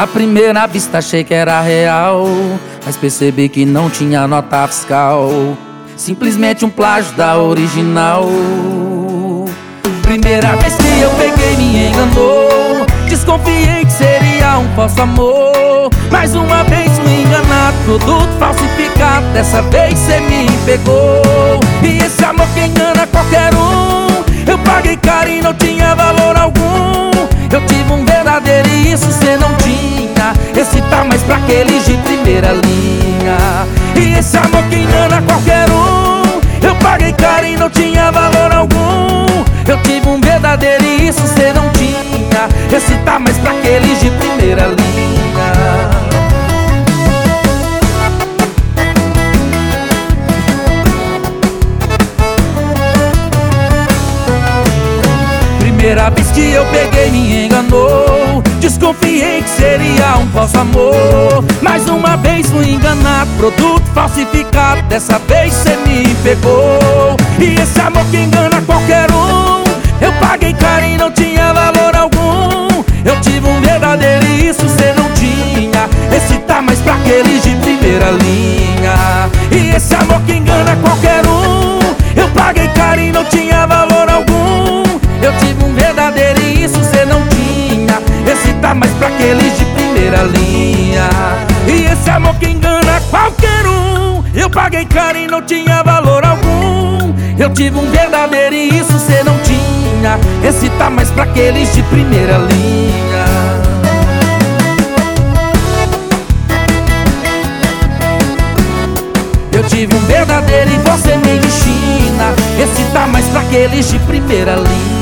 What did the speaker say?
À primeira vista achei que era real, mas percebi que não tinha nota fiscal. Simplesmente um plágio da original. Primeira vez que eu peguei me enganou. Desconfiei que seria um falso amor. Mais uma vez fui enganado, produto falsificado. Dessa vez cê me pegou. E esse amor que engana qualquer um. Eu paguei caro e não tinha valor algum. Eu tive um verdadeiro e isso cê não tinha. Esse tá mais pra aqueles de primeira linha. E esse amor que engana qualquer um. Eu paguei caro e não tinha valor algum. Eu tive um verdadeiro e isso cê não tinha. Esse tá mais pra aqueles de primeira linha. Primeira vez que eu peguei me enganou. Desconfiei que seria um falso amor. Mais uma vez fui enganado, produto falsificado. Dessa vez cê me pegou. E esse amor que engana qualquer um. Eu paguei caro e não tinha valor algum. Eu tive um verdadeiro e isso cê não tinha. Esse tá mais pra aqueles de primeira linha. E esse amor que engana qualquer um. Eu paguei caro e não tinha valor algum. Eu tive um verdadeiro e isso cê não tinha. Esse tá mais pra aqueles de primeira linha. E esse amor que engana qualquer um. Eu paguei caro e não tinha valor algum. Eu tive um verdadeiro e isso cê não tinha. Esse tá mais pra aqueles de primeira linha. Eu tive um verdadeiro e você me ensina. Esse tá mais pra aqueles de primeira linha.